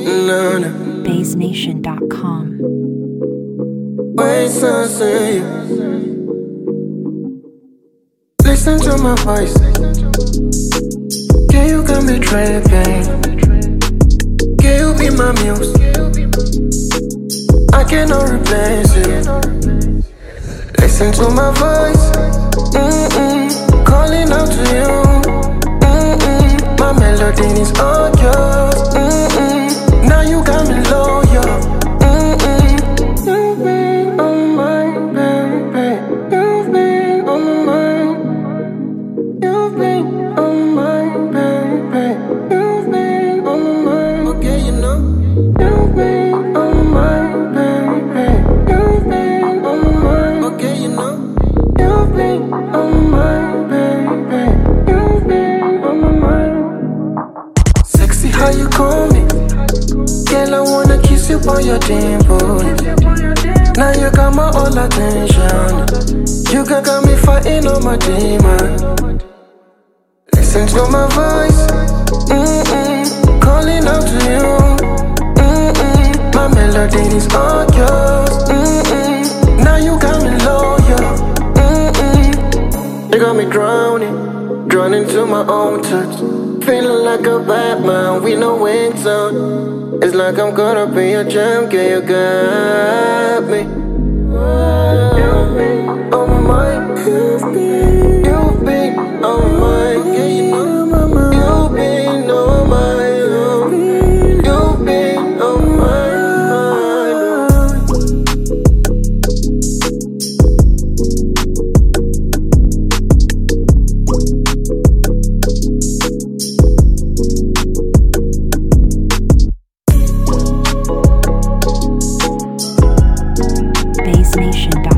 No, no. BaseNation.com. Wait, so say listen to my voice. Can you got me tripping? Can you be my muse? I cannot replace you. Listen to my voice. Calling out to you. My melody is all yours. Now you got me loyal. You've been on my baby. You've been on my mind. You've been on my baby. You've been on my mind. Okay, you know. You've been on my baby. You've been on my mind. Okay, you know. You've been on my baby. You've been on my mind. Sexy, how you call me? Girl, I wanna kiss you on your dimple. Now you got my all attention. You got me fighting on my demon. Listen to my voice. Calling out to you. My melody is all yours. Now you got me loyal. You got me drowning to my own touch. Feeling like a Batman with no wings on. It's like I'm caught up in your jam, girl, you got me. You've been on my mind. You've been on my mind. Yeah, you know. You've been on my mind. You've been on my mind. BaseNation.com.